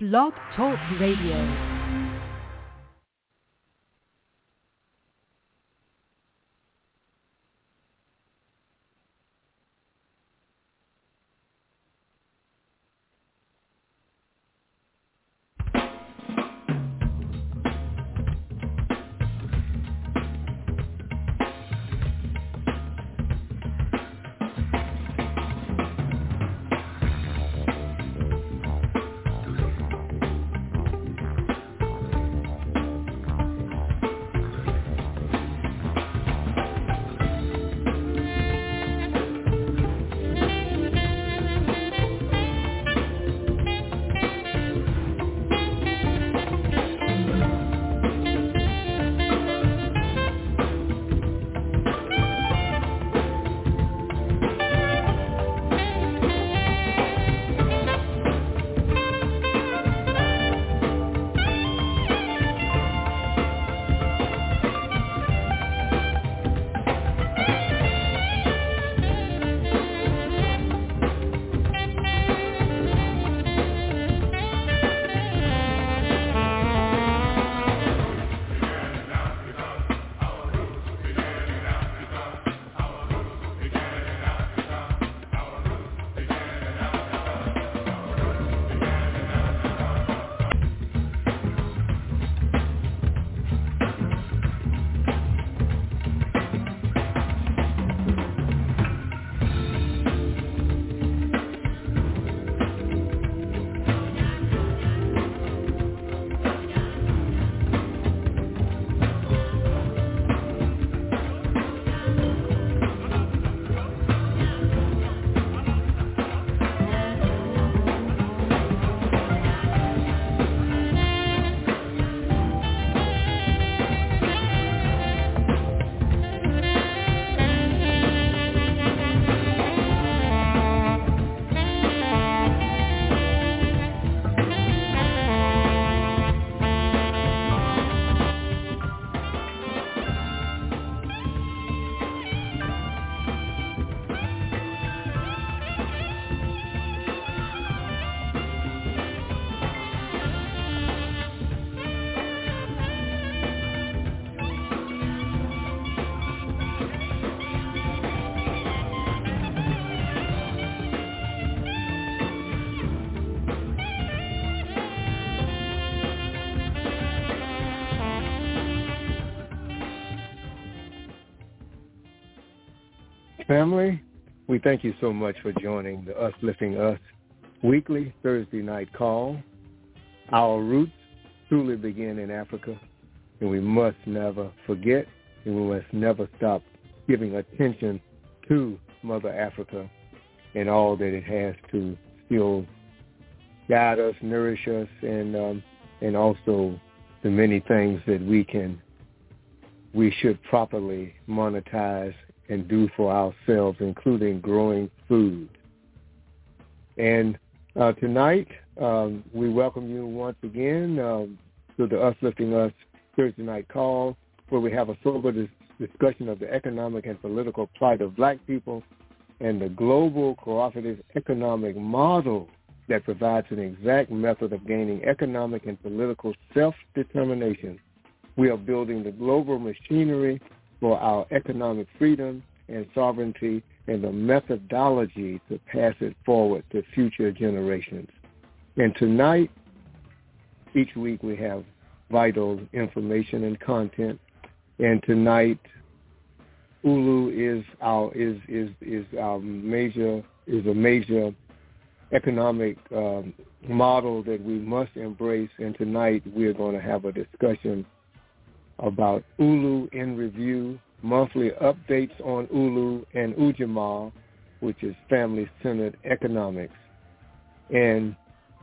Blog Talk Radio. Family, we thank you so much for joining the Us Lifting Us weekly Thursday night call. Our roots truly begin in Africa, and we must never forget, and we must never stop giving attention to Mother Africa and all that it has to still guide us, nourish us, and also the many things that we should properly monetize and do for ourselves, including growing food. And tonight, we welcome you once again to the Us Lifting Us Thursday night call, where we have a sober discussion of the economic and political plight of black people and the global cooperative economic model that provides an exact method of gaining economic and political self-determination. We are building the global machinery for our economic freedom and sovereignty and the methodology to pass it forward to future generations. And tonight, each week we have vital information and content. And tonight, Ulu is a major economic model that we must embrace. And tonight we are going to have a discussion about Ulu in Review, monthly updates on Ulu and Ujamaa, which is family-centered economics. And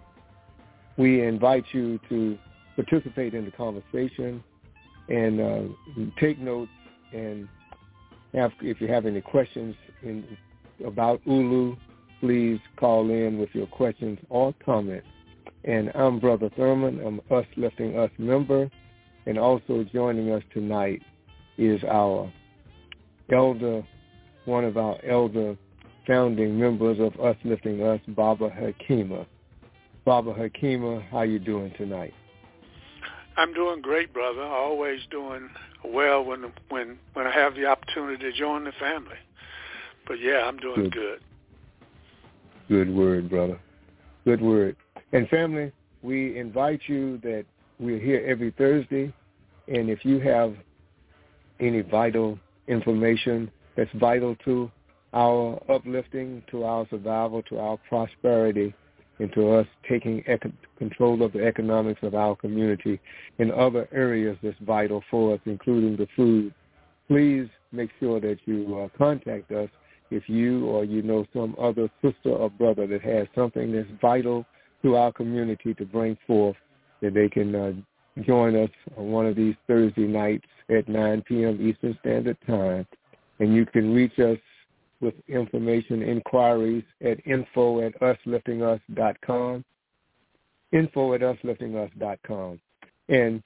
we invite you to participate in the conversation and take notes. And if you have any questions about Ulu, please call in with your questions or comments. And I'm Brother Thurman. I'm Us Lifting Us member. And also joining us tonight is our elder, one of our elder founding members of Us Lifting Us, Baba Hakima. Baba Hakima, how you doing tonight? I'm doing great, brother. Always doing well when I have the opportunity to join the family. But yeah, I'm doing good. Good word, brother. Good word. And family, we invite you that we're here every Thursday, and if you have any vital information that's vital to our uplifting, to our survival, to our prosperity, and to us taking control of the economics of our community in other areas that's vital for us, including the food, please make sure that you contact us if you or you know some other sister or brother that has something that's vital to our community to bring forth, that they can join us on one of these Thursday nights at 9 p.m. Eastern Standard Time. And you can reach us with information, inquiries at info@usliftingus.com, info@usliftingus.com. And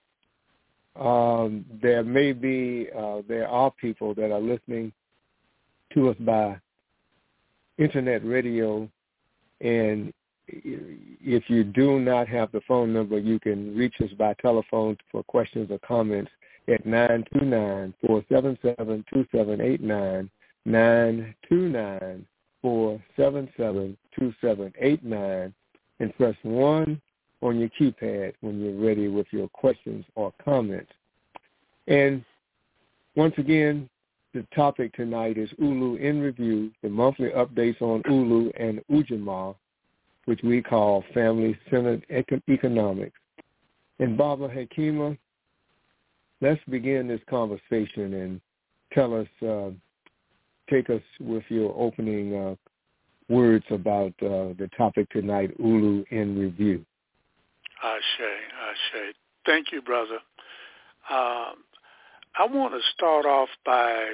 there are people that are listening to us by internet radio, and if you do not have the phone number, you can reach us by telephone for questions or comments at 929-477-2789, 929-477-2789, and press 1 on your keypad when you're ready with your questions or comments. And once again, the topic tonight is Ulu in Review, the monthly updates on Ulu and Ujamaa, which we call family-centered economics. And Baba Hakima, let's begin this conversation and tell us, take us with your opening words about the topic tonight, Ulu in Review. Ashe. Thank you, brother. I want to start off by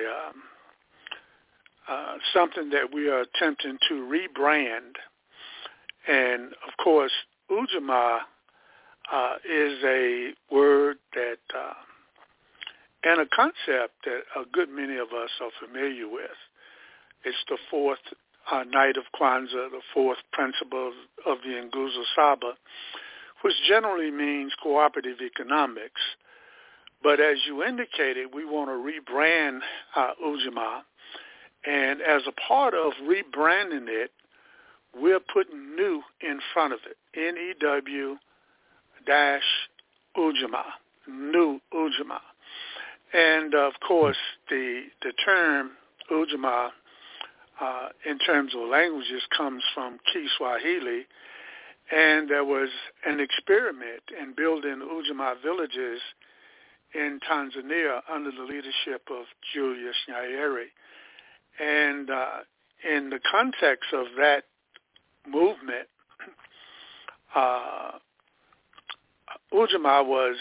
something that we are attempting to rebrand. And, of course, Ujamaa is a word that and a concept that a good many of us are familiar with. It's the fourth night of Kwanzaa, the fourth principle of the Nguzo Saba, which generally means cooperative economics. But as you indicated, we want to rebrand Ujamaa. And as a part of rebranding it, we're putting new in front of it, NEW-Ujamaa, new Ujamaa. And, of course, the term Ujamaa in terms of languages comes from Kiswahili, and there was an experiment in building Ujamaa villages in Tanzania under the leadership of Julius Nyerere. And in the context of that movement, Ujamaa was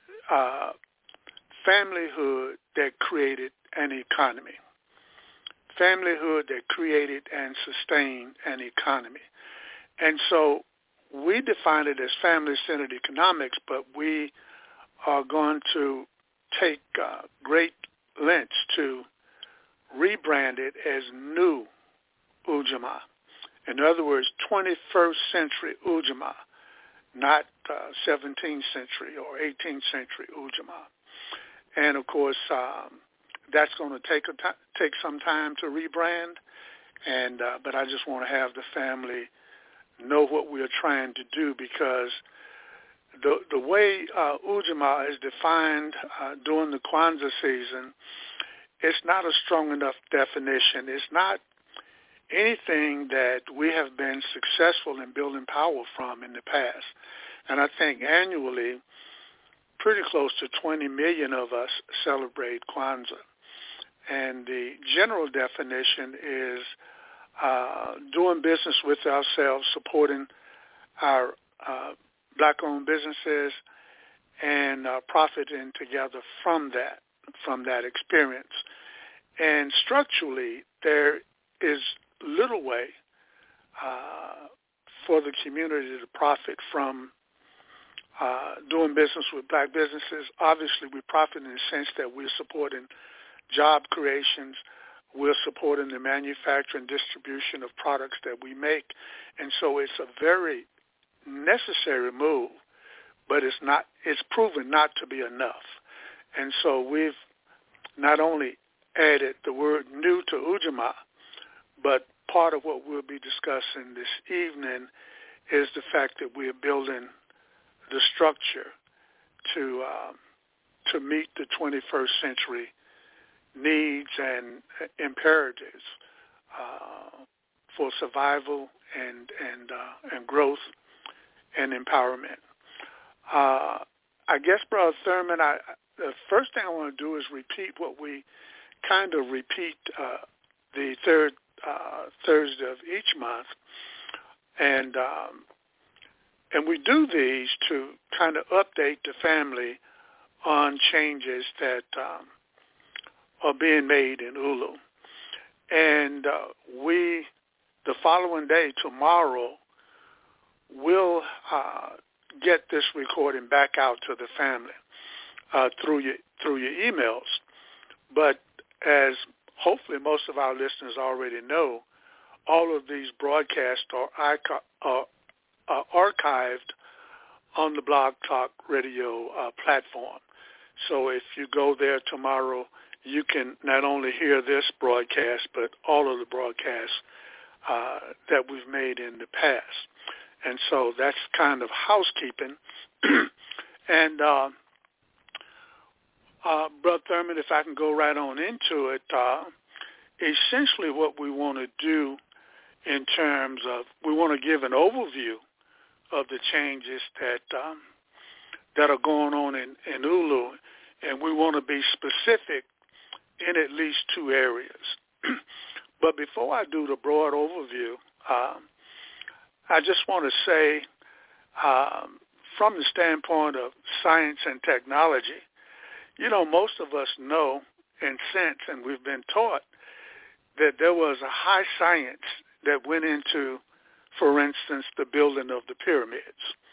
familyhood that created an economy, familyhood that created and sustained an economy. And so we define it as family-centered economics, but we are going to take great lengths to rebrand it as new Ujamaa. In other words, 21st century Ujamaa, not 17th century or 18th century Ujamaa. And, of course, that's going to take some time to rebrand, and but I just want to have the family know what we're trying to do, because the way Ujamaa is defined during the Kwanzaa season, it's not a strong enough definition. It's not anything that we have been successful in building power from in the past. And I think annually, pretty close to 20 million of us celebrate Kwanzaa. And the general definition is doing business with ourselves, supporting our black-owned businesses, and profiting together from that experience. And structurally, there is little way for the community to profit from doing business with black businesses. Obviously, we profit in the sense that we're supporting job creations, we're supporting the manufacture and distribution of products that we make, and so it's a very necessary move, but it's proven not to be enough. And so we've not only added the word new to Ujamaa, but part of what we'll be discussing this evening is the fact that we're building the structure to meet the 21st century needs and imperatives for survival and growth and empowerment. I guess, Brother Thurman, the first thing I want to do is repeat what we kind of repeat the third Thursday of each month, and we do these to kind of update the family on changes that are being made in Ulu. And the following day, tomorrow, we'll get this recording back out to the family through your emails. But as hopefully most of our listeners already know, all of these broadcasts are archived on the Blog Talk Radio platform. So if you go there tomorrow, you can not only hear this broadcast, but all of the broadcasts that we've made in the past. And so that's kind of housekeeping. And Brother Thurman, if I can go right on into it, essentially what we want to do in terms of, we want to give an overview of the changes that are going on in Ulu, and we want to be specific in at least two areas. But before I do the broad overview, I just want to say, from the standpoint of science and technology, most of us know and sense, and we've been taught, that there was a high science that went into, for instance, the building of the pyramids.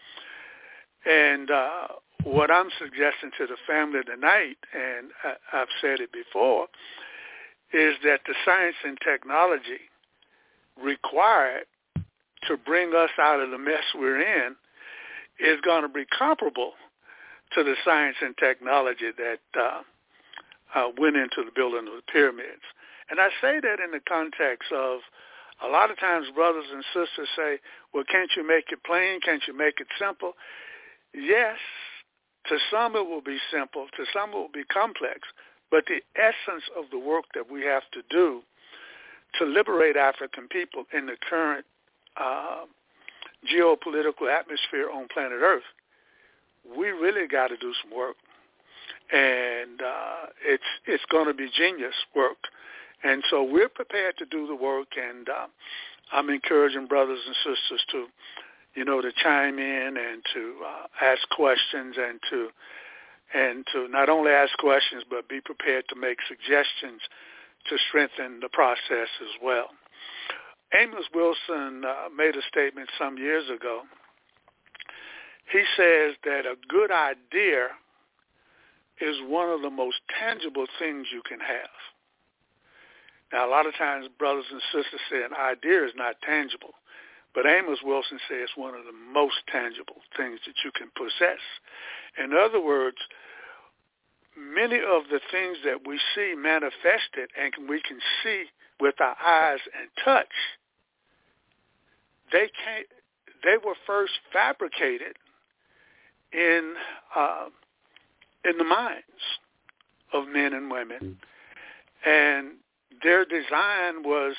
And what I'm suggesting to the family tonight, and I've said it before, is that the science and technology required to bring us out of the mess we're in is going to be comparable to the science and technology that went into the building of the pyramids. And I say that in the context of, a lot of times brothers and sisters say, well, can't you make it plain? Can't you make it simple? Yes, to some it will be simple. To some it will be complex. But the essence of the work that we have to do to liberate African people in the current geopolitical atmosphere on planet Earth, we really got to do some work. And it's going to be genius work. And so we're prepared to do the work, and I'm encouraging brothers and sisters to, to chime in and to ask questions and to not only ask questions, but be prepared to make suggestions to strengthen the process as well. Amos Wilson made a statement some years ago. He says that a good idea is one of the most tangible things you can have. Now, a lot of times brothers and sisters say an idea is not tangible, but Amos Wilson says it's one of the most tangible things that you can possess. In other words, many of the things that we see manifested and we can see with our eyes and touch, they were first fabricated in the minds of men and women, and their design was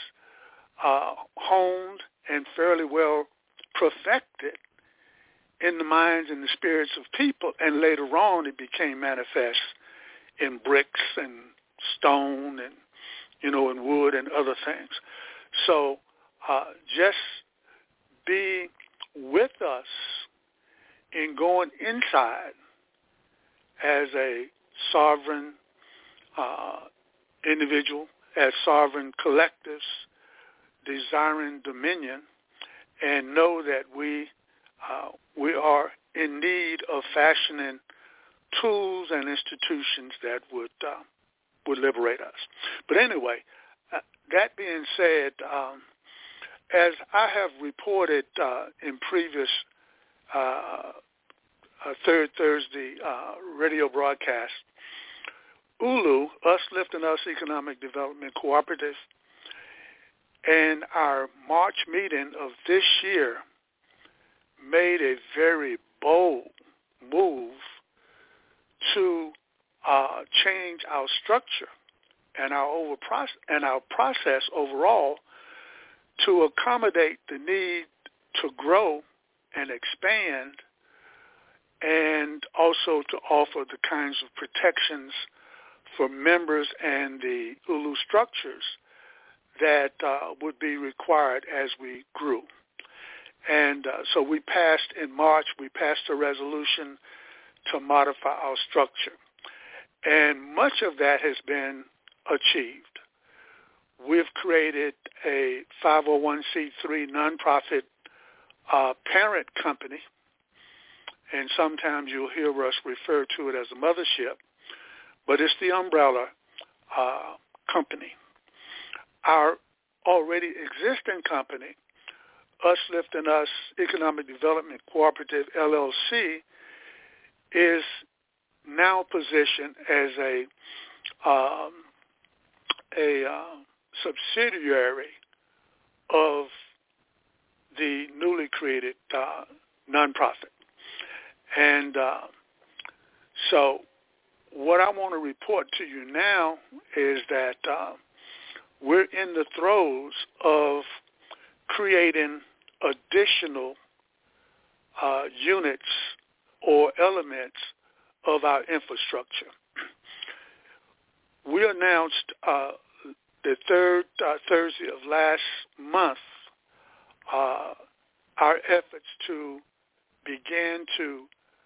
honed and fairly well perfected in the minds and the spirits of people, and later on it became manifest in bricks and stone and, and wood and other things. So just be with us in going inside as a sovereign individual, as sovereign collectives, desiring dominion, and know that we are in need of fashioning tools and institutions that would liberate us. But anyway, that being said, as I have reported in previous third Thursday radio broadcast. ULU, Us Lifting Us Economic Development Cooperative, and our March meeting of this year made a very bold move to change our structure and our process overall to accommodate the need to grow and expand, and also to offer the kinds of protections for members and the ULU structures that would be required as we grew. And so we passed in March, we passed a resolution to modify our structure. And much of that has been achieved. We've created a 501c3 nonprofit parent company, and sometimes you'll hear us refer to it as a mothership, but it's the umbrella company. Our already existing company, Us Lifting Us Economic Development Cooperative, LLC, is now positioned as a subsidiary of the newly created nonprofit. And so what I want to report to you now is that we're in the throes of creating additional units or elements of our infrastructure. We announced the third Thursday of last month our efforts to begin to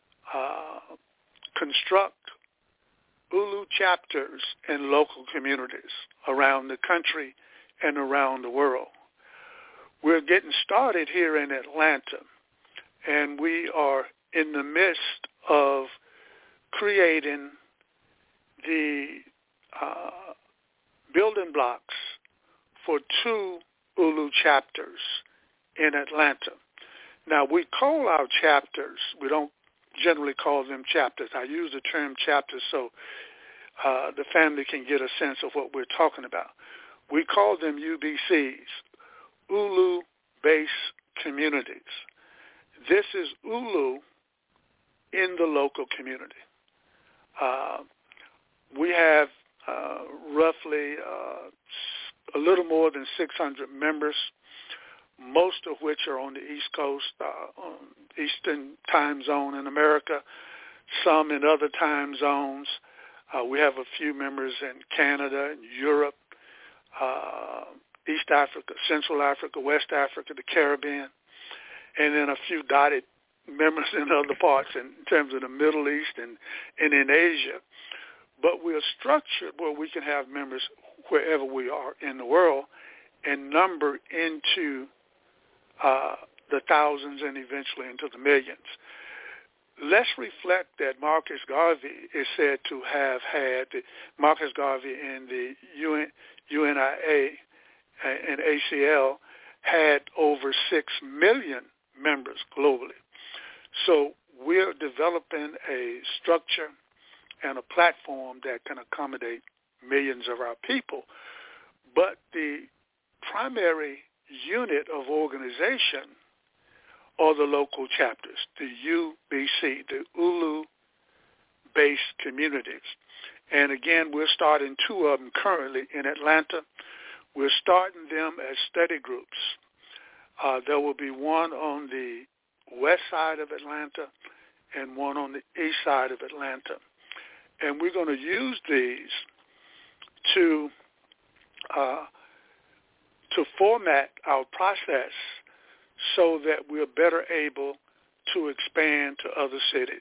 construct ULU chapters in local communities around the country and around the world. We're getting started here in Atlanta, and we are in the midst of creating the building blocks for 2 ULU chapters in Atlanta. Now, we call our chapters, we don't generally call them chapters. I use the term chapters so the family can get a sense of what we're talking about. We call them UBCs, ULU-based communities. This is ULU in the local community. We have roughly a little more than 600 members, most of which are on the East Coast, Eastern time zone in America, some in other time zones. We have a few members in Canada and Europe, East Africa, Central Africa, West Africa, the Caribbean, and then a few dotted members in other parts in terms of the Middle East and in Asia. But we're structured where we can have members wherever we are in the world and number into the thousands and eventually into the millions. Let's reflect that Marcus Garvey is said to have had, Marcus Garvey and the UNIA and ACL had over 6 million members globally. So we're developing a structure and a platform that can accommodate millions of our people. But the primary unit of organization are the local chapters, the UBC, the ULU-based communities. And again, we're starting 2 of them currently in Atlanta. We're starting them as study groups. There will be one on the west side of Atlanta and one on the east side of Atlanta. And we're going to use these to format our process so that we're better able to expand to other cities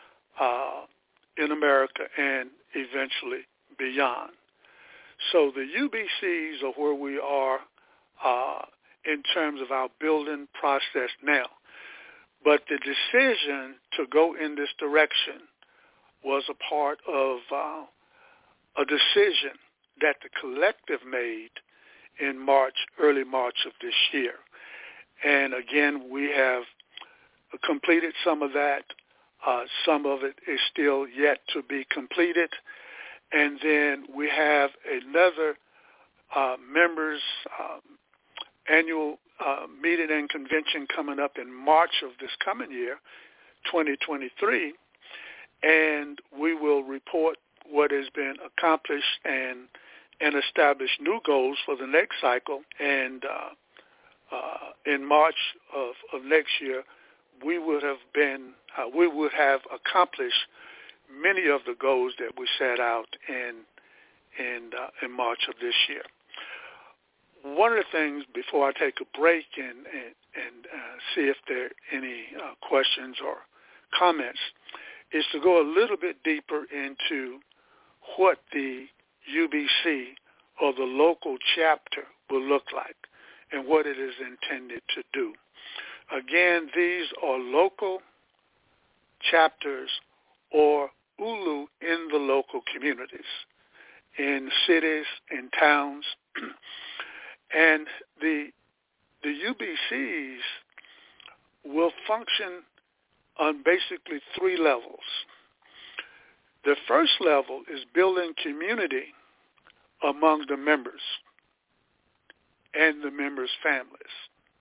in America and eventually beyond. So the UBCs are where we are in terms of our building process now. But the decision to go in this direction was a part of a decision that the collective made in March, early March of this year. And again, we have completed some of that. Some of it is still yet to be completed. And then we have another members' annual meeting and convention coming up in March of this coming year, 2023, and we will report what has been accomplished and establish new goals for the next cycle. And in March of next year, we would have accomplished many of the goals that we set out in March of this year. One of the things before I take a break and see if there are any questions or comments is to go a little bit deeper into what the UBC or the local chapter will look like and what it is intended to do. Again, these are local chapters or ULU in the local communities, in cities, in towns. And the UBCs will function on basically three levels. The first level is building community among the members and the members' families.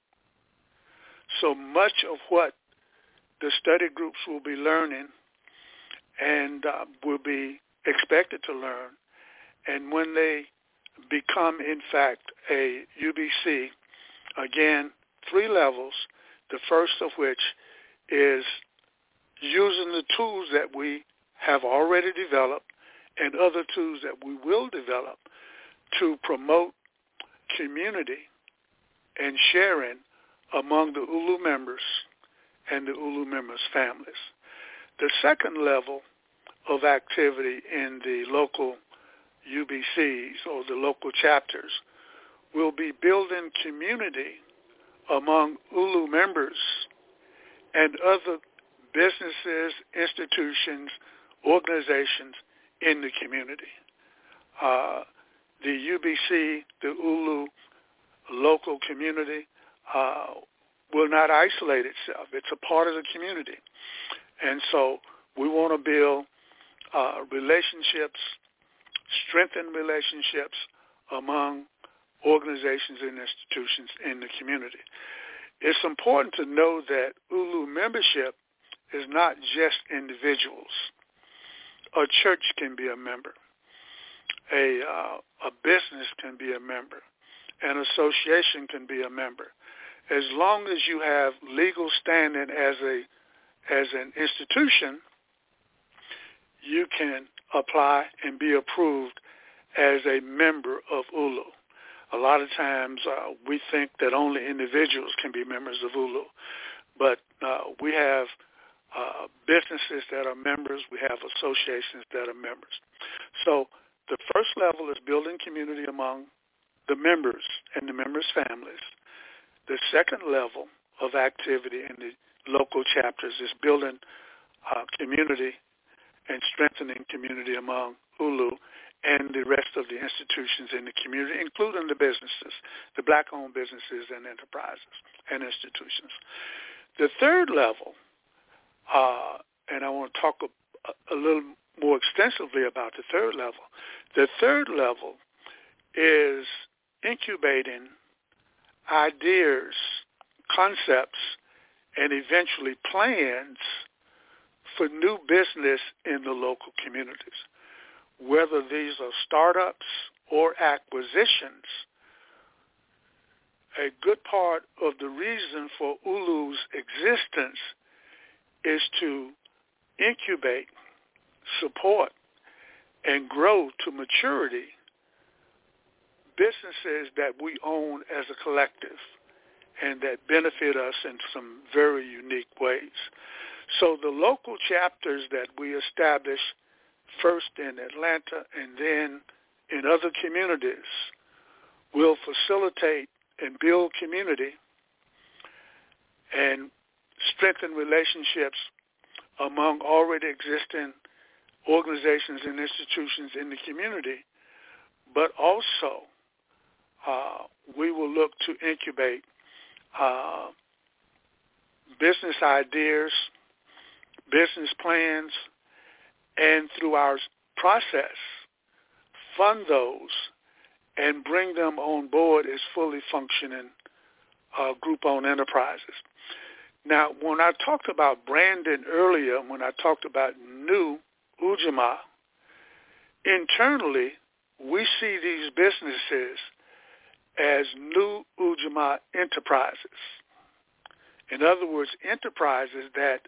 So much of what the study groups will be learning and will be expected to learn, and when they become, in fact, a UBC, again, three levels, the first of which is using the tools that we have already developed and other tools that we will develop to promote community and sharing among the ULU members and the ULU members' families. The second level of activity in the local UBCs or the local chapters will be building community among ULU members and other businesses, institutions, organizations in the community. The UBC, the ULU local community, will not isolate itself. It's a part of the community. And so we want to build relationships, strengthen relationships among organizations and institutions in the community. It's important to know that ULU membership is not just individuals. A church can be a member. A business can be a member. An association can be a member. As long as you have legal standing as an institution, you can apply and be approved as a member of ULU. A lot of times we think that only individuals can be members of ULU, but we have businesses that are members. We have associations that are members. So the first level is building community among the members and the members' families. The second level of activity in the local chapters is building community and strengthening community among ULU and the rest of the institutions in the community, including the businesses, the black-owned businesses and enterprises and institutions. The third level, and I want to talk a little more extensively about the third level is incubating ideas, concepts, and eventually plans for new business in the local communities. Whether these are startups or acquisitions, a good part of the reason for ULU's existence is to incubate, support, and grow to maturity businesses that we own as a collective and that benefit us in some very unique ways. So the local chapters that we establish first in Atlanta and then in other communities will facilitate and build community and strengthen relationships among already existing organizations and institutions in the community, but also we will look to incubate business ideas, business plans, and through our process, fund those and bring them on board as fully functioning group-owned enterprises. Now, when I talked about branding earlier, when I talked about new Ujamaa, internally, we see these businesses as new Ujamaa enterprises. In other words, enterprises that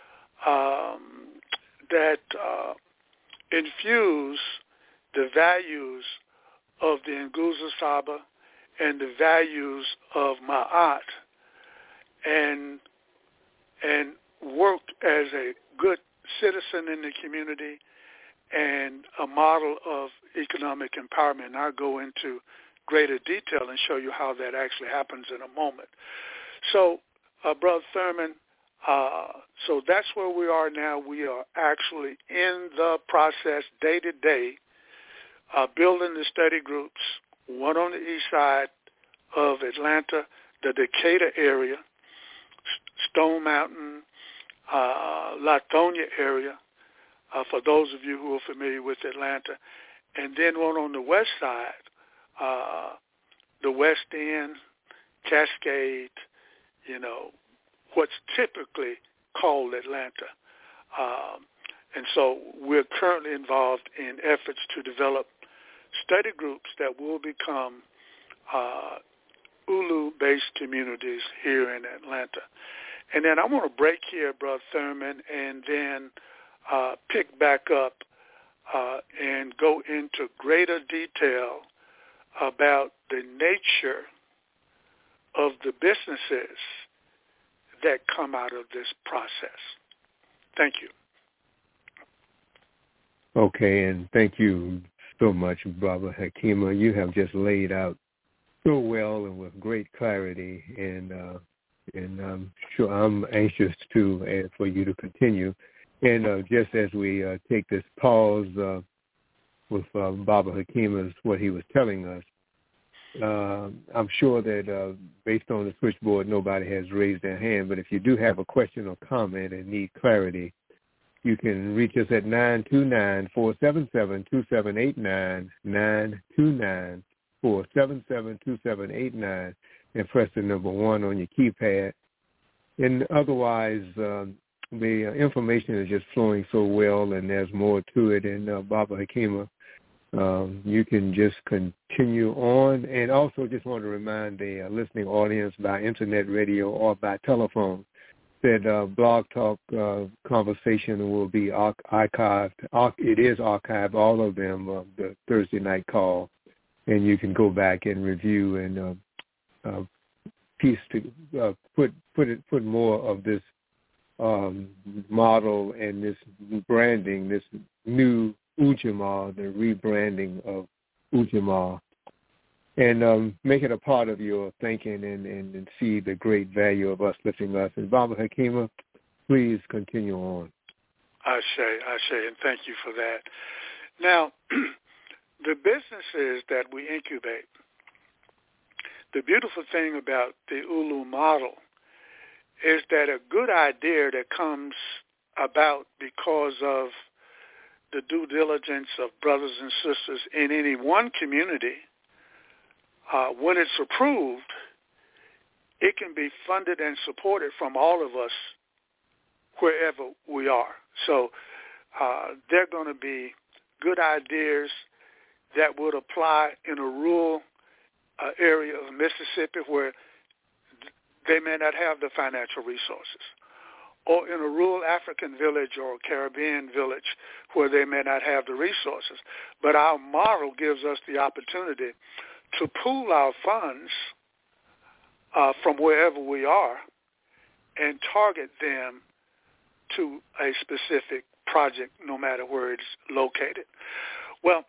infuse the values of the Nguzo Saba and the values of Ma'at and work as a good citizen in the community and a model of economic empowerment. And I'll go into greater detail and show you how that actually happens in a moment. So, Brother Thurman, so that's where we are now. We are actually in the process day to day, building the study groups, one on the east side of Atlanta, the Decatur area, Stone Mountain, Latonia area, for those of you who are familiar with Atlanta, and then one on the west side, the West End, Cascade, what's typically called Atlanta. And so we're currently involved in efforts to develop study groups that will become Ulu-based communities here in Atlanta. And then I want to break here, Brother Thurman, and then pick back up and go into greater detail about the nature of the businesses that come out of this process. Thank you. Okay, and thank you so much, Baba Hakima. You have just laid out so well and with great clarity, and I'm sure I'm anxious for you to continue. And just as we take this pause with Baba Hakima's what he was telling us, I'm sure that based on the switchboard, nobody has raised their hand. But if you do have a question or comment and need clarity, you can reach us at 929-477-2789, 929-477-2789, and press the number 1 on your keypad. And otherwise, the information is just flowing so well, and there's more to it. And Baba Hakima, you can just continue on. And also just want to remind the listening audience by internet radio or by telephone that Blog Talk conversation will be archived. It is archived, all of them, the Thursday night call. And you can go back and review and put more of this model and this branding, this new Ujamaa, the rebranding of Ujamaa, and make it a part of your thinking and see the great value of us lifting us. And Baba Hakima, please continue on. I say, and thank you for that. Now, the businesses that we incubate, the beautiful thing about the Ulu model is that a good idea that comes about because of the due diligence of brothers and sisters in any one community, when it's approved, it can be funded and supported from all of us wherever we are. So they're going to be good ideas that would apply in a rural area of Mississippi where they may not have the financial resources, or in a rural African village or Caribbean village where they may not have the resources. But our model gives us the opportunity to pool our funds from wherever we are and target them to a specific project, no matter where it's located. Well,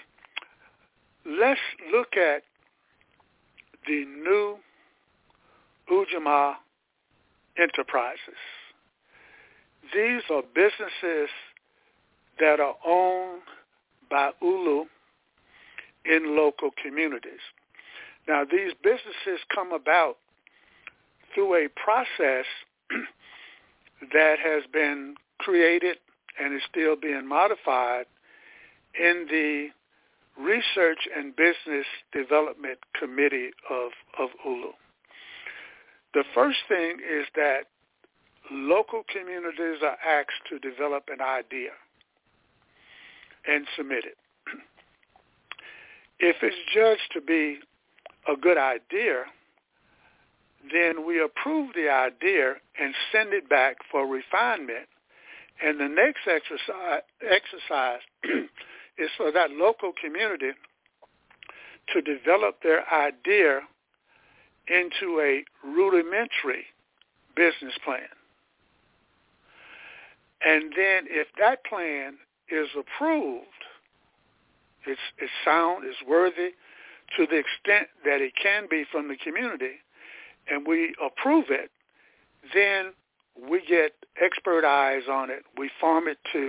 let's look at the new Ujamaa enterprises. These are businesses that are owned by Ulu in local communities. Now, these businesses come about through a process that has been created and is still being modified in the Research and Business Development Committee of ULU. The first thing is that local communities are asked to develop an idea and submit it. If it's judged to be a good idea, then we approve the idea and send it back for refinement. And the next exercise is for that local community to develop their idea into a rudimentary business plan. And then if that plan is approved, it's sound, it's worthy to the extent that it can be from the community, and we approve it, then we get expert eyes on it. We farm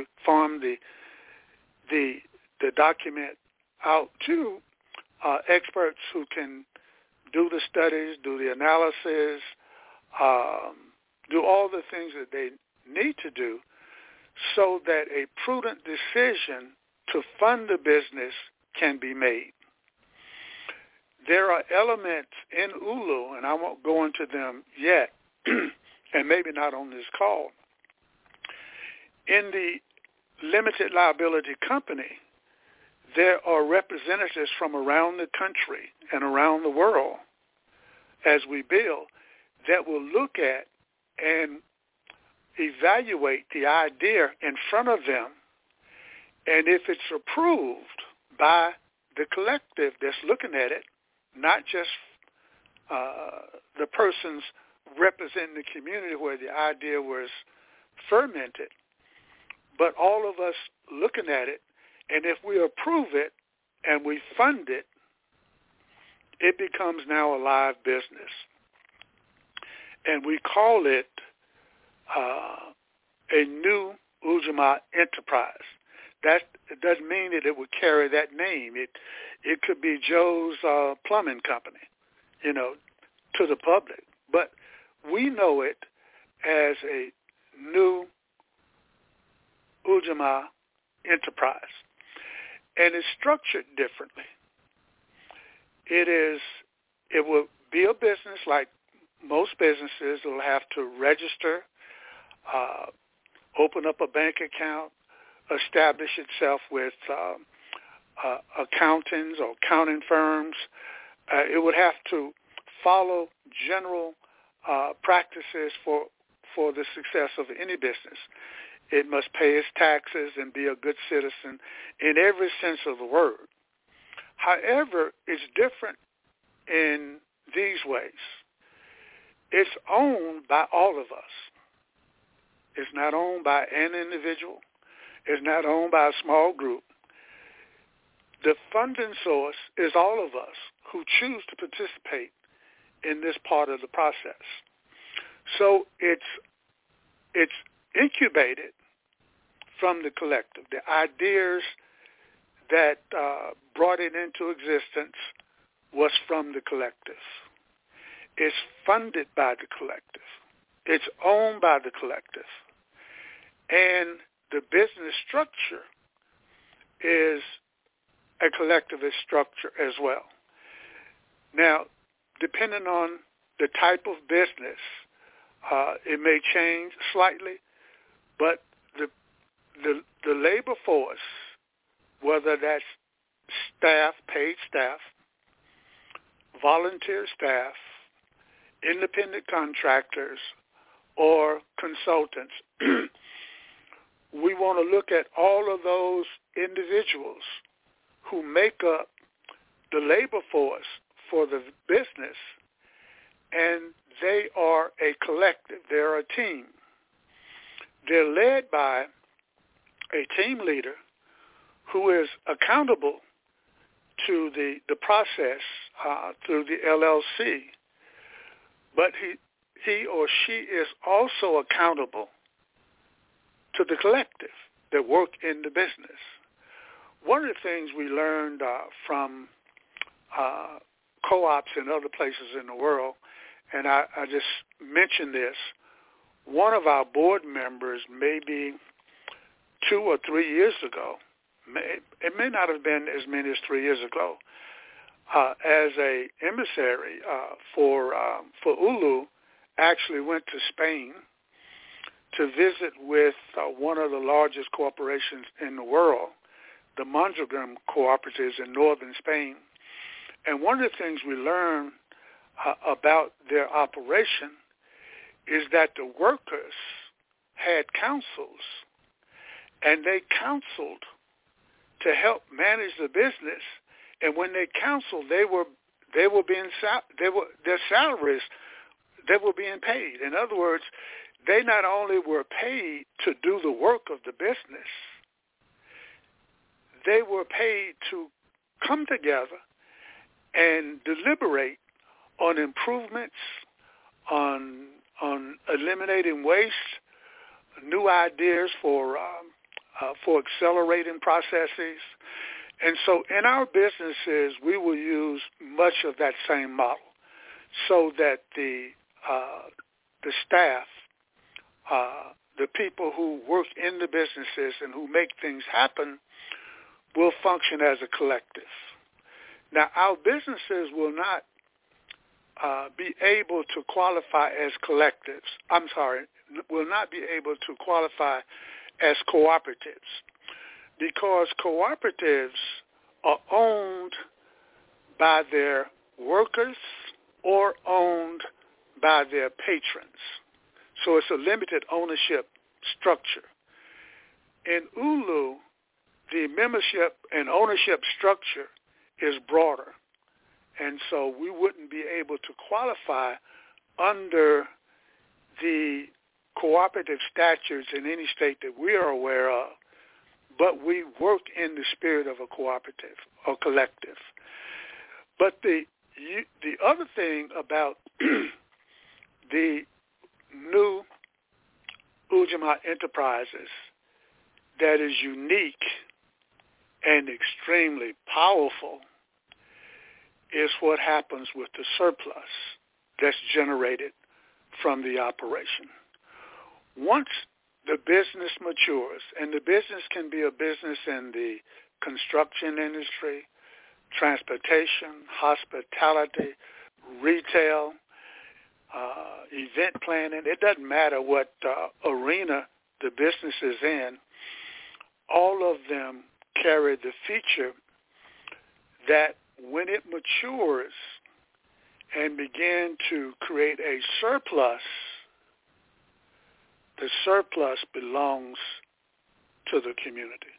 the document out to experts who can do the studies, do the analysis, do all the things that they need to do so that a prudent decision to fund the business can be made. There are elements in ULU, and I won't go into them yet, and maybe not on this call. In the limited liability company, there are representatives from around the country and around the world as we build that will look at and evaluate the idea in front of them, and if it's approved by the collective that's looking at it, not just the persons representing the community where the idea was fermented, but all of us looking at it, and if we approve it and we fund it, it becomes now a live business. And we call it a new Ujamaa enterprise. That it doesn't mean that it would carry that name. It could be Joe's plumbing company, to the public. But we know it as a new Ujamaa enterprise. And it's structured differently. It will be a business like most businesses. It will have to register, open up a bank account, establish itself with accountants or accounting firms. It would have to follow general practices for the success of any business. It must pay its taxes and be a good citizen in every sense of the word. However, it's different in these ways. It's owned by all of us. It's not owned by an individual. It's not owned by a small group. The funding source is all of us who choose to participate in this part of the process. So it's incubated from the collective. The ideas that brought it into existence was from the collective. It's funded by the collective. It's owned by the collective. And the business structure is a collectivist structure as well. Now, depending on the type of business, it may change slightly, but the labor force, whether that's staff, paid staff, volunteer staff, independent contractors, or consultants, we want to look at all of those individuals who make up the labor force for the business, and they are a collective. They're a team. They're led by a team leader who is accountable to the process through the LLC, but he or she is also accountable to the collective that work in the business. One of the things we learned from co-ops in other places in the world, and I just mentioned this, one of our board members, maybe 2 or 3 years ago, it may not have been as many as 3 years ago, as a emissary for ULU, actually went to Spain to visit with one of the largest corporations in the world, the Mondragon Cooperatives in northern Spain. And one of the things we learned about their operation is that the workers had councils, and they counseled to help manage the business. And when they counseled, their salaries, they were being paid. In other words, they not only were paid to do the work of the business, they were paid to come together and deliberate on improvements, on eliminating waste, new ideas for accelerating processes. And so in our businesses, we will use much of that same model so that the staff, the people who work in the businesses and who make things happen will function as a collective. Now, our businesses will not be able to qualify as collectives. Will not be able to qualify as cooperatives, because cooperatives are owned by their workers or owned by their patrons. So it's a limited ownership structure. In ULU, the membership and ownership structure is broader. And so we wouldn't be able to qualify under the cooperative statutes in any state that we are aware of, but we work in the spirit of a cooperative or collective. But the other thing about the new Ujamaa Enterprises that is unique and extremely powerful is what happens with the surplus that's generated from the operation. Once the business matures, and the business can be a business in the construction industry, transportation, hospitality, retail, event planning, it doesn't matter what arena the business is in, all of them carry the feature that when it matures and begin to create a surplus, the surplus belongs to the community.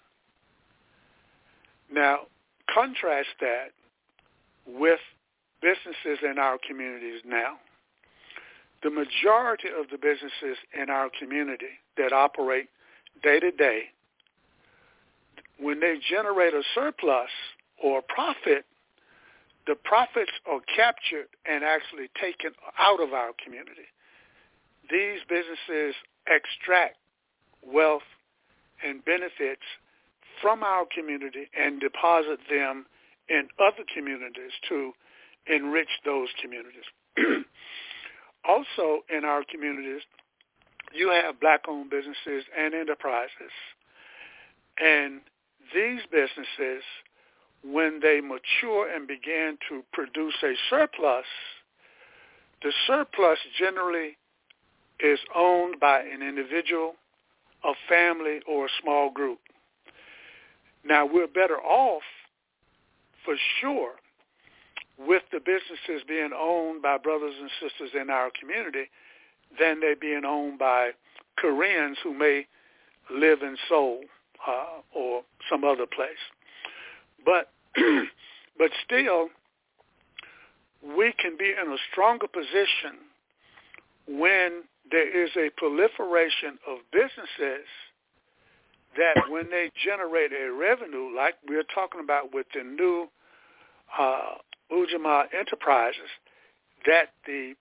Now, contrast that with businesses in our communities now. The majority of the businesses in our community that operate day to day, when they generate a surplus or profit, the profits are captured and actually taken out of our community. These businesses extract wealth and benefits from our community and deposit them in other communities to enrich those communities. Also in our communities, you have black-owned businesses and enterprises. And these businesses, when they mature and begin to produce a surplus, the surplus generally is owned by an individual, a family, or a small group. Now, we're better off, for sure, with the businesses being owned by brothers and sisters in our community than they being owned by Koreans who may live in Seoul or some other place. But still, we can be in a stronger position when there is a proliferation of businesses that when they generate a revenue, like we're talking about with the new Ujamaa Enterprises, that the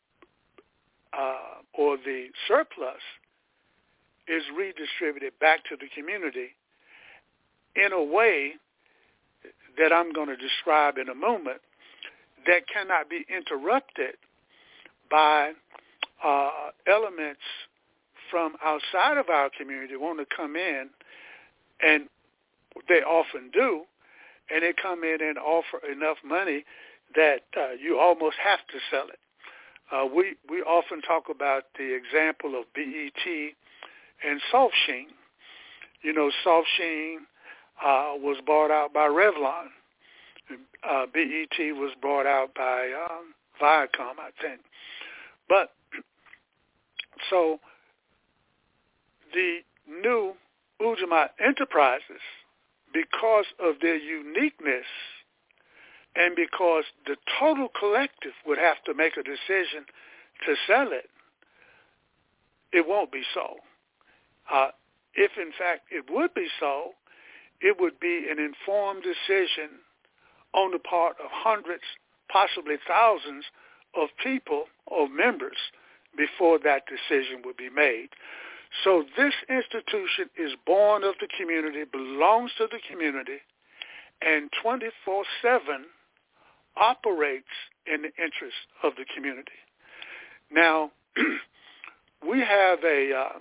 surplus is redistributed back to the community in a way that I'm going to describe in a moment that cannot be interrupted by elements from outside of our community want to come in, and they often do, and they come in and offer enough money that you almost have to sell it. We often talk about the example of BET and Soft Sheen. You know, Soft Sheen was bought out by Revlon. BET was bought out by Viacom, I think. But so the new Ujamaa Enterprises, because of their uniqueness and because the total collective would have to make a decision to sell it, it won't be so. If, in fact, it would be so, it would be an informed decision on the part of hundreds, possibly thousands of people or members before that decision would be made. So this institution is born of the community, belongs to the community, and 24/7 operates in the interest of the community. Now, we have a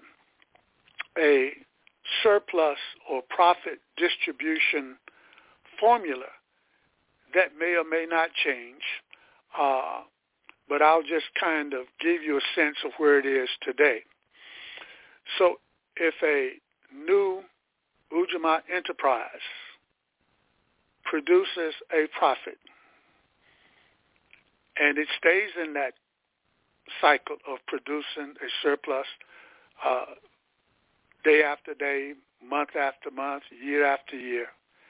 surplus or profit distribution formula that may or may not change, but I'll just kind of give you a sense of where it is today. So if a new Ujamaa enterprise produces a profit and it stays in that cycle of producing a surplus day after day, month after month, year after year,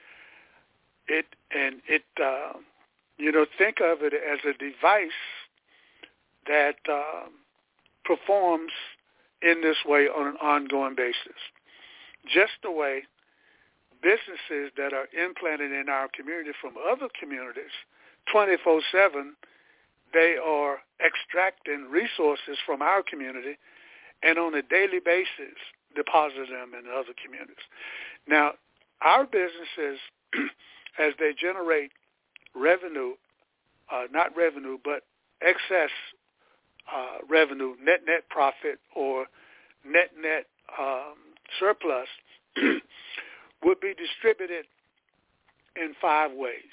think of it as a device that performs in this way on an ongoing basis. Just the way businesses that are implanted in our community from other communities, 24/7, they are extracting resources from our community and on a daily basis deposit them in other communities. Now, our businesses, as they generate revenue, not revenue, but excess revenue, net profit, or net surplus, would be distributed in 5 ways.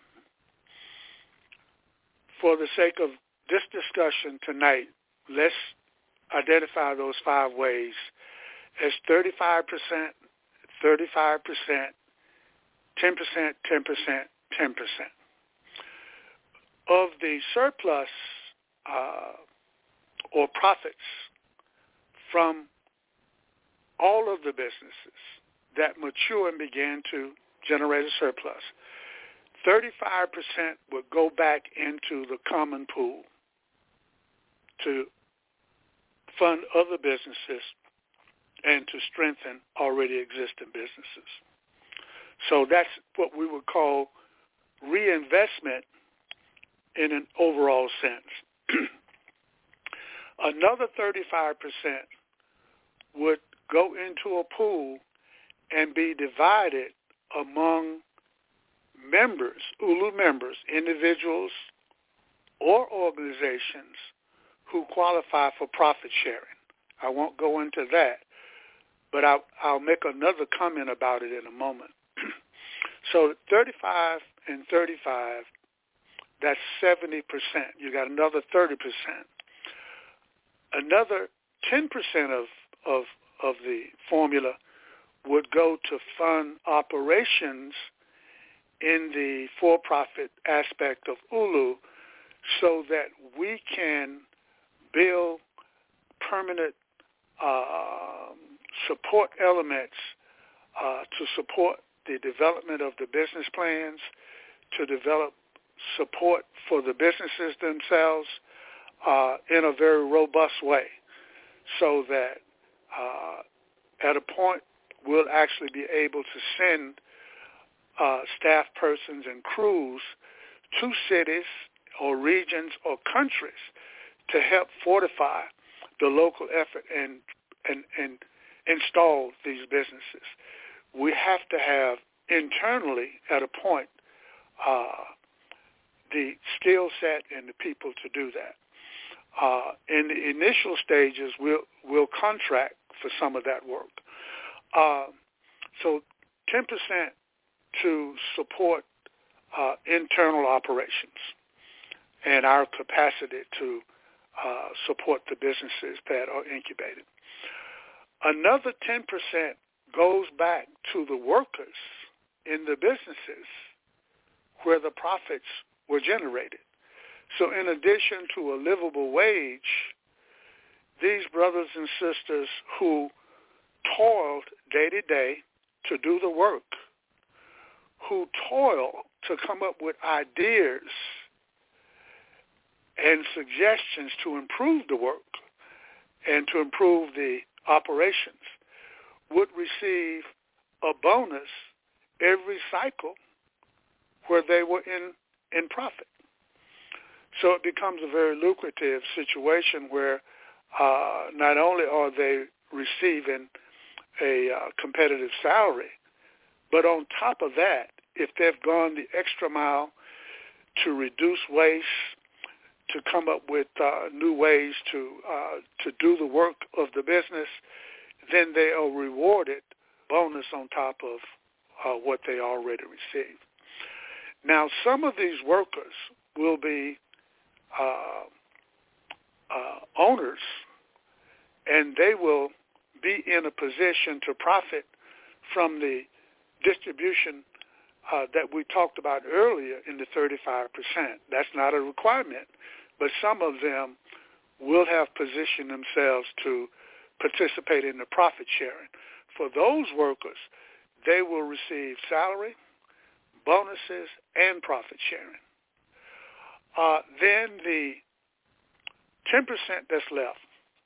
For the sake of this discussion tonight, let's identify those 5 ways as 35%, 35%, 10%, 10%, 10%. Of the surplus or profits from all of the businesses that mature and begin to generate a surplus, 35% would go back into the common pool to fund other businesses and to strengthen already existing businesses. So that's what we would call reinvestment in an overall sense. Another 35% would go into a pool and be divided among members, ULU members, individuals or organizations who qualify for profit sharing. I won't go into that, but I'll make another comment about it in a moment. So 35 and 35, that's 70%. You got another 30%. Another 10% of the formula would go to fund operations in the for-profit aspect of ULU so that we can build permanent support elements to support the development of the business plans, to develop support for the businesses themselves in a very robust way, so that at a point we'll actually be able to send staff persons and crews to cities or regions or countries to help fortify the local effort and install these businesses. We have to have internally at a point the skill set and the people to do that. In the initial stages, we'll contract for some of that work. So 10% to support internal operations and our capacity to support the businesses that are incubated. Another 10% goes back to the workers in the businesses where the profits were generated. So in addition to a livable wage, these brothers and sisters who toiled day to day to do the work, who toil to come up with ideas and suggestions to improve the work and to improve the operations, would receive a bonus every cycle where they were in profit. So it becomes a very lucrative situation where not only are they receiving a competitive salary, but on top of that, if they've gone the extra mile to reduce waste, to come up with new ways to do the work of the business, then they are rewarded bonus on top of what they already received. Now, some of these workers will be owners, and they will be in a position to profit from the distribution that we talked about earlier in the 35%. That's not a requirement, but some of them will have positioned themselves to participate in the profit sharing. For those workers, they will receive salary, bonuses, and profit sharing. Then the 10% that's left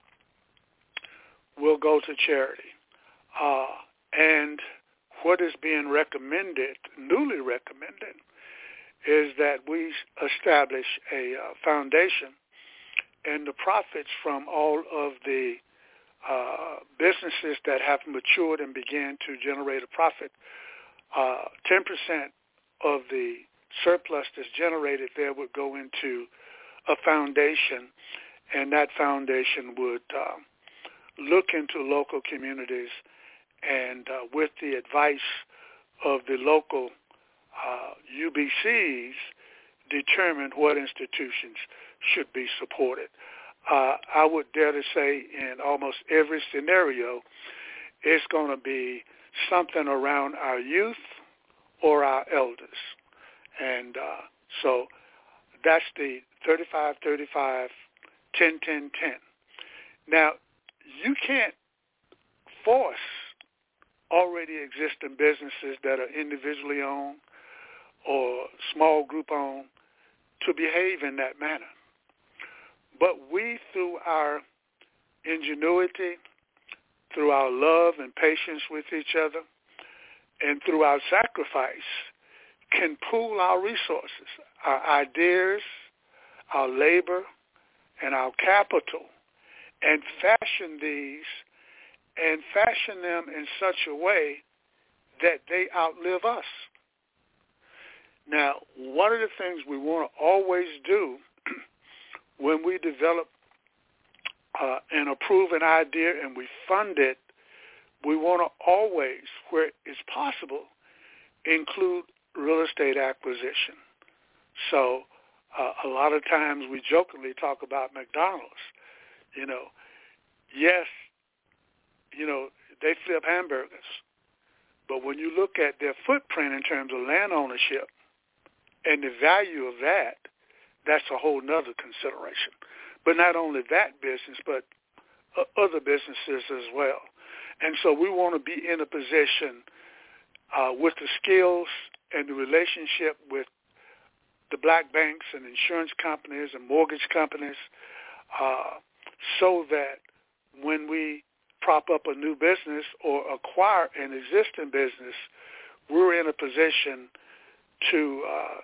will go to charity. And what is being recommended, newly recommended, is that we establish a foundation, and the profits from all of the businesses that have matured and began to generate a profit, 10% of the surplus that's generated there would go into a foundation, and that foundation would look into local communities and with the advice of the local UBCs, determine what institutions should be supported. I would dare to say in almost every scenario, it's going to be something around our youth or our elders. And so that's the 35, 35, 10, 10, 10. Now, you can't force already existing businesses that are individually owned or small group owned to behave in that manner. But we, through our ingenuity, through our love and patience with each other, and through our sacrifice, can pool our resources, our ideas, our labor, and our capital, and fashion these and fashion them in such a way that they outlive us. Now, one of the things we want to always do when we develop and approve an idea and we fund it, we want to always, where it's possible, include real estate acquisition. So a lot of times we jokingly talk about McDonald's. Yes, they flip hamburgers, but when you look at their footprint in terms of land ownership and the value of that, that's a whole nother consideration. But not only that business, but other businesses as well. And so we want to be in a position with the skills and the relationship with the black banks and insurance companies and mortgage companies so that when we prop up a new business or acquire an existing business, we're in a position to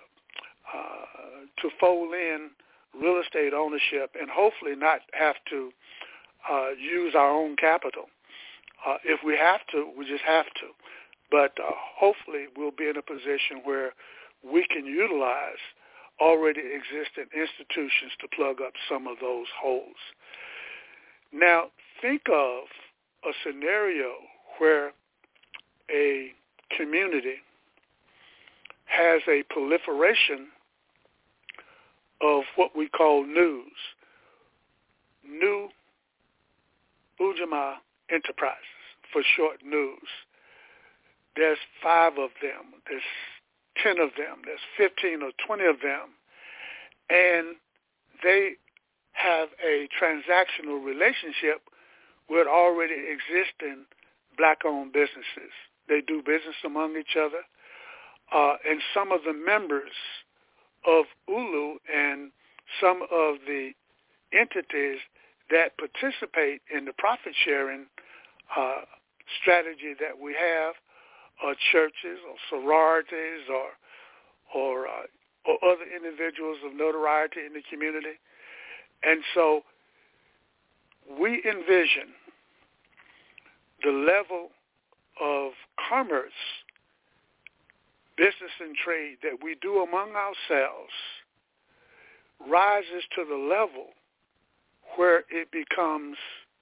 fold in real estate ownership and hopefully not have to use our own capital. If we have to, we just have to. But hopefully we'll be in a position where we can utilize already existing institutions to plug up some of those holes. Now, think of a scenario where a community has a proliferation of what we call news, New Ujamaa Enterprises, for short news. There's 5 of them, there's 10 of them, there's 15 or 20 of them, and they have a transactional relationship with already existing black-owned businesses. They do business among each other, and some of the members of ULU and some of the entities that participate in the profit-sharing strategy that we have are churches or sororities or other individuals of notoriety in the community. And so we envision the level of commerce, business and trade that we do among ourselves rises to the level where it becomes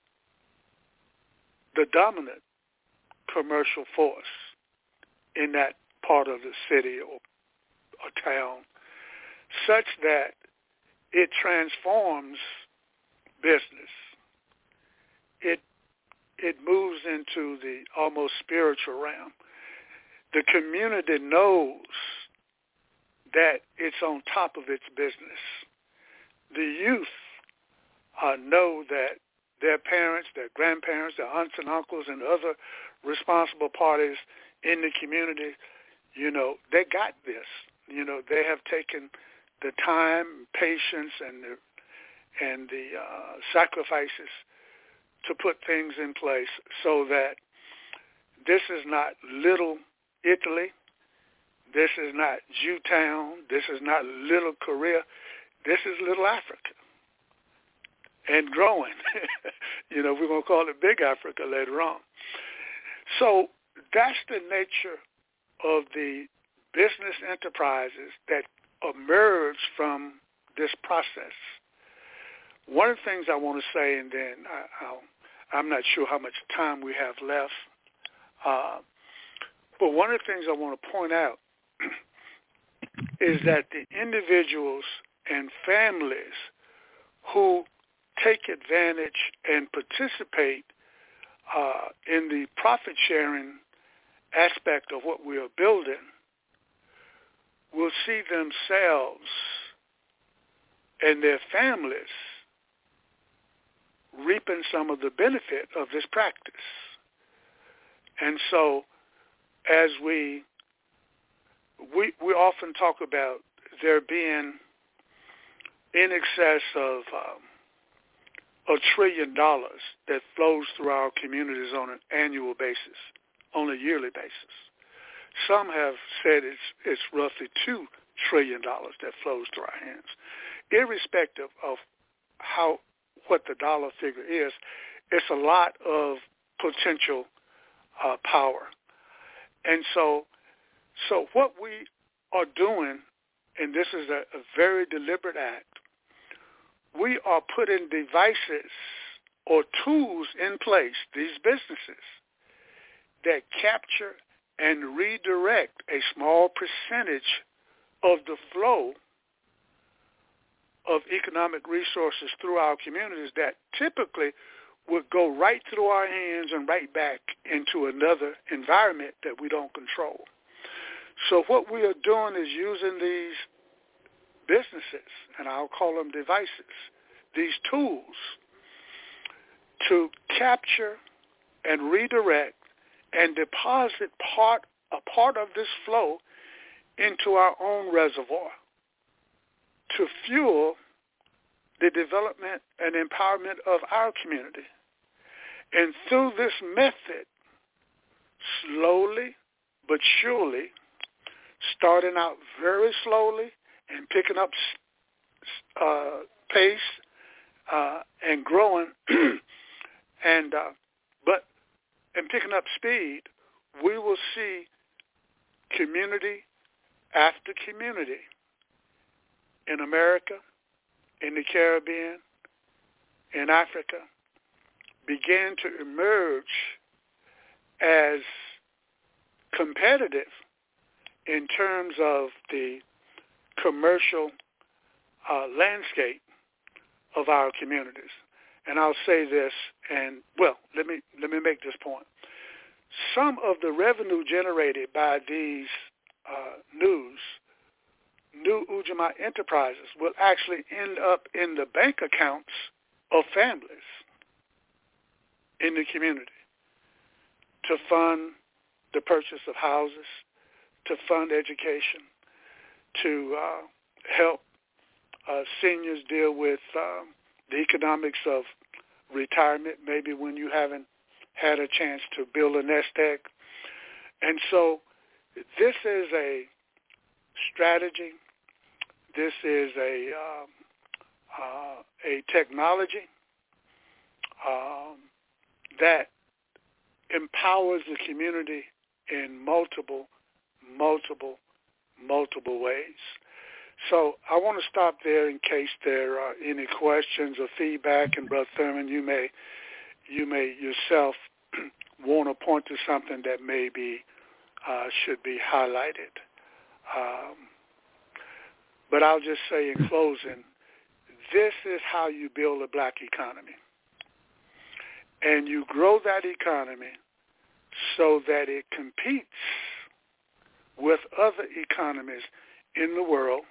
the dominant commercial force in that part of the city or town, such that it transforms business. It moves into the almost spiritual realm. The community knows that it's on top of its business. The youth know that their parents, their grandparents, their aunts and uncles, and other responsible parties in the community, they got this. They have taken the time, patience, and the sacrifices to put things in place so that this is not little Italy, this is not Jewtown, this is not little Korea, this is little Africa. And growing. We're going to call it Big Africa later on. So that's the nature of the business enterprises that emerge from this process. One of the things I want to say, and then I'm not sure how much time we have left, but one of the things I want to point out is that the individuals and families who take advantage and participate in the profit-sharing aspect of what we are building will see themselves and their families reaping some of the benefit of this practice. And so as we often talk about there being in excess of $1 trillion that flows through our communities on an annual basis, on a yearly basis. Some have said it's roughly $2 trillion that flows through our hands. Irrespective of what the dollar figure is, it's a lot of potential power. And so what we are doing, and this is a very deliberate act, we are putting devices or tools in place, these businesses, that capture and redirect a small percentage of the flow of economic resources through our communities that typically would go right through our hands and right back into another environment that we don't control. So what we are doing is using these businesses, and I'll call them devices, these tools, to capture and redirect and deposit a part of this flow into our own reservoir to fuel the development and empowerment of our community. And through this method, slowly but surely, starting out very slowly and picking up pace and growing, and picking up speed, we will see community after community in America, in the Caribbean, in Africa, began to emerge as competitive in terms of the commercial landscape of our communities. And I'll say this, and well, let me make this point. Some of the revenue generated by these new Ujamaa enterprises will actually end up in the bank accounts of families in the community to fund the purchase of houses, to fund education, to help seniors deal with the economics of retirement, maybe when you haven't had a chance to build a nest egg. And so this is a strategy. This is a technology that empowers the community in multiple ways. So I want to stop there in case there are any questions or feedback. And Brother Thurman, you may yourself want to point to something that maybe should be highlighted. But I'll just say in closing, this is how you build a black economy. And you grow that economy so that it competes with other economies in the world.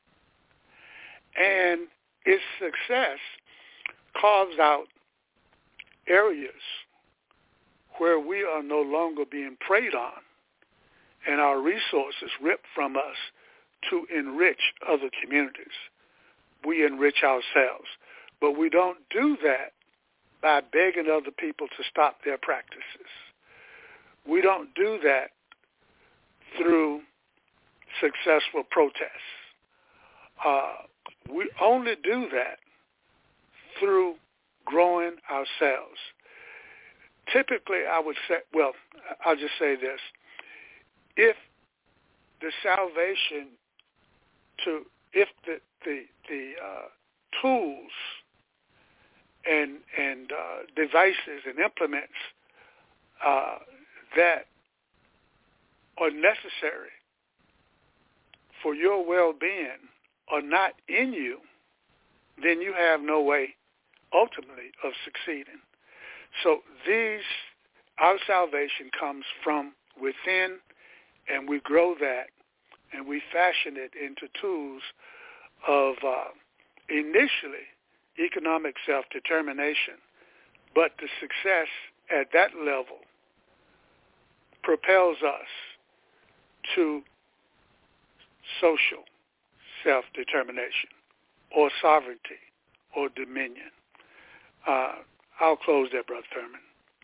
And its success carves out areas where we are no longer being preyed on and our resources ripped from us to enrich other communities. We enrich ourselves. But we don't do that by begging other people to stop their practices. We don't do that through successful protests. We only do that through growing ourselves. Typically, I would say, well, I'll just say this. If the salvation if the tools and devices and implements that are necessary for your well-being are not in you, then you have no way ultimately of succeeding. So our salvation comes from within, and we grow that, and we fashion it into tools of initially economic self-determination, but the success at that level propels us to social self-determination or sovereignty or dominion. I'll close there, Brother Thurman.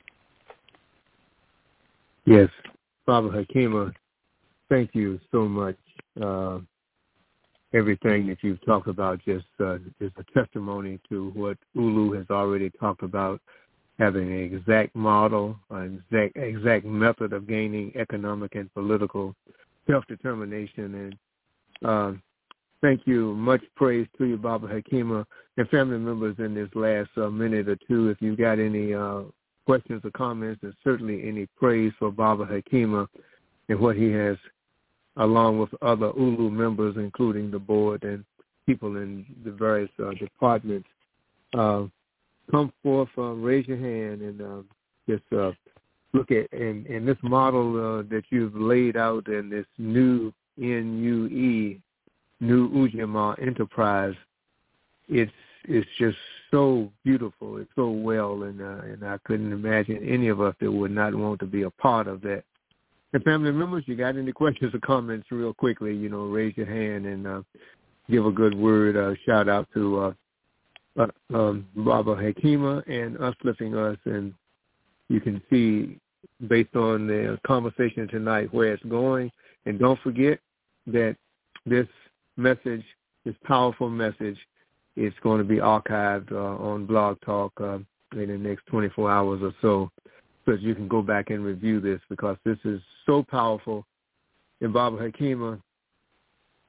Yes, Baba Hakima, thank you so much. Everything that you've talked about just is a testimony to what Ulu has already talked about, having an exact model, an exact method of gaining economic and political self-determination. And thank you. Much praise to you, Baba Hakima, and family members in this last minute or two. If you've got any questions or comments, and certainly any praise for Baba Hakima and what he has, along with other Ulu members, including the board and people in the various departments, come forth, raise your hand, and just look at in this model that you've laid out in this new NUE, New Ujamaa Enterprise. It's just so beautiful. It's so well, and I couldn't imagine any of us that would not want to be a part of that. And family members, you got any questions or comments real quickly, raise your hand and give a good word, shout out to Baba Hakima and Uplifting Us. And you can see, based on the conversation tonight, where it's going. And don't forget that this message, this powerful message, is going to be archived on Blog Talk in the next 24 hours or so that you can go back and review this, because this is so powerful. And Baba Hakima,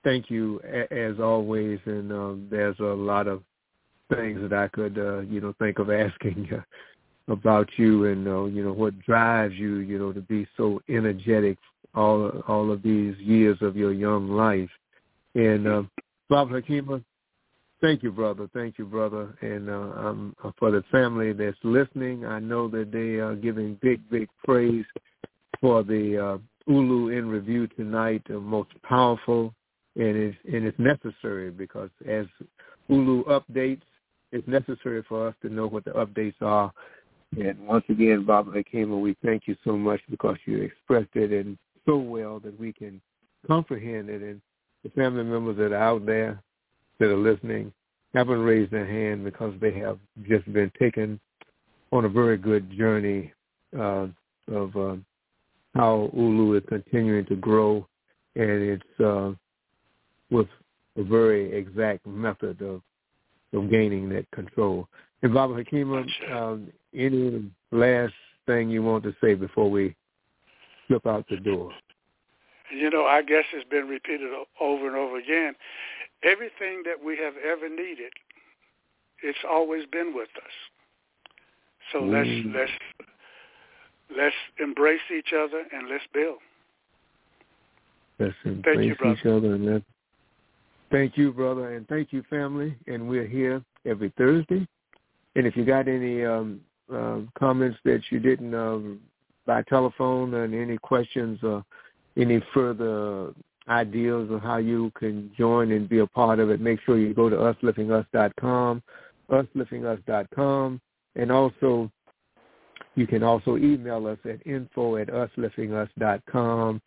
thank you as always. And there's a lot of things that I could, think of asking about you and, what drives you, to be so energetic all of these years of your young life. And Baba Hakima, thank you, brother. Thank you, brother. And for the family that's listening, I know that they are giving big, big praise for the Ulu in review tonight, most powerful, and it's necessary because as Ulu updates, it's necessary for us to know what the updates are. And once again, Baba Hakima, we thank you so much because you expressed it and so well that we can comprehend it. And the family members that are out there that are listening haven't raised their hand because they have just been taken on a very good journey of how Ulu is continuing to grow, and it's with a very exact method of gaining that control. And Baba Hakima, any last thing you want to say before we slip out the door? I guess it's been repeated over and over again. Everything that we have ever needed, it's always been with us. So let's embrace each other and let's build. Let's embrace each other and let's. Thank you, brother, and thank you, family. And we're here every Thursday. And if you got any comments that you didn't by telephone and any questions or any further ideas of how you can join and be a part of it, make sure you go to usliftingus.com, usliftingus.com, and also you can also email us at info@usliftingus.com,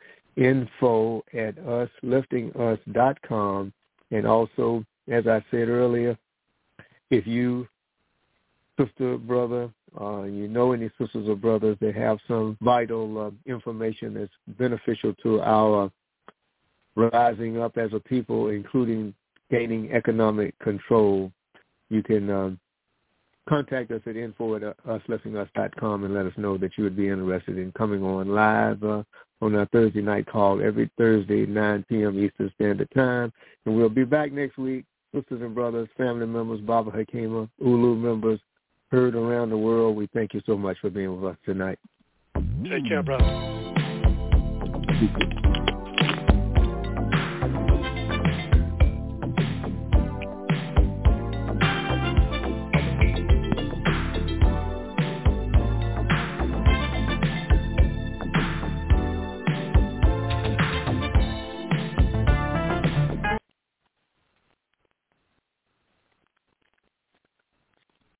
info@usliftingus.com, and also, as I said earlier, if you, sister, brother, you know any sisters or brothers that have some vital information that's beneficial to our rising up as a people, including gaining economic control, you can contact us at info@usliftingus.com and let us know that you would be interested in coming on live on our Thursday night call every Thursday, 9 p.m. Eastern Standard Time. And we'll be back next week. Sisters and brothers, family members, Baba Hakima, Ulu members, heard around the world, we thank you so much for being with us tonight. Take care, brother.